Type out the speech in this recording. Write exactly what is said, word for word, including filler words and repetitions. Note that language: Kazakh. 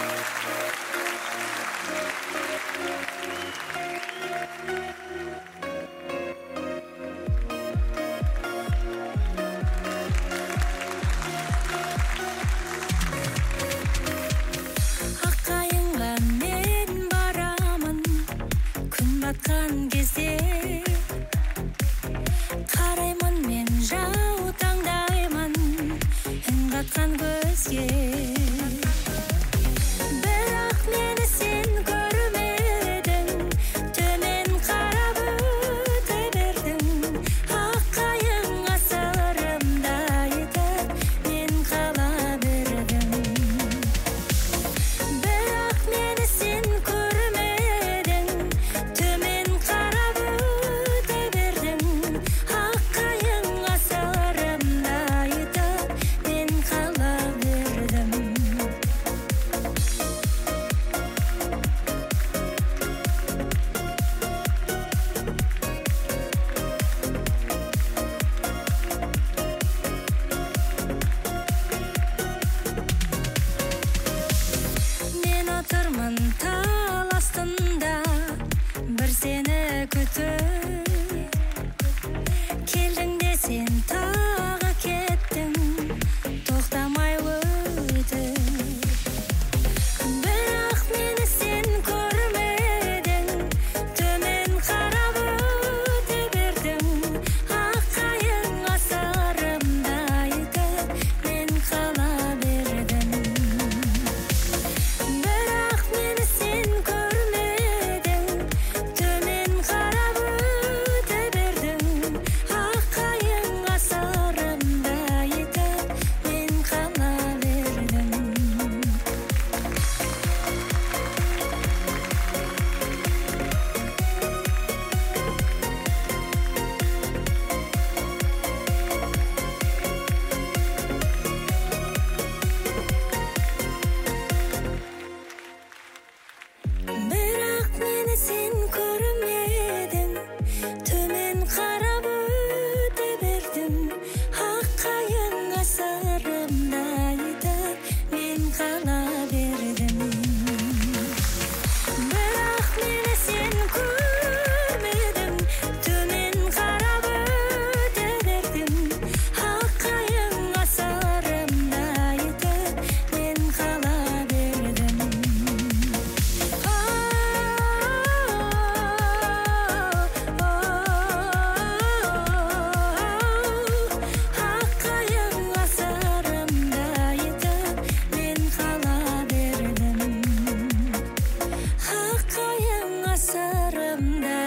Батқан кезде қараймын мен жау таңдаймын үн қатқан көзге бірақ мені сен көрмедің төмен қарап өте бердің аққайың асырымда етіп мен қала бердім бірақ мені сен көрмедің төмен қарап өте бердің аққайың асырымда етіп мен қала бердім мен отырмын тал астында бір сені күтіп келдің де сен тағы кеттің тоқтамай өтіп бірақ мені сен көрмедің төмен қарап өте бердің аққайың асырымда етіп мен қала бердім бірақ мені сен көрмедің төмен қарап өте бердің аққайың асырымда етіп мен қала бердім бірақ мені сен көрмедің төмен қарап өте бердің аққайың асырымда етіп мен қала бердім бірақ мені сен көрмедің төмен қарап өте бердің аққайың асырымда етіп мен қала бердім аққайың асырымда етіп мен қала бердім аққайың асырымда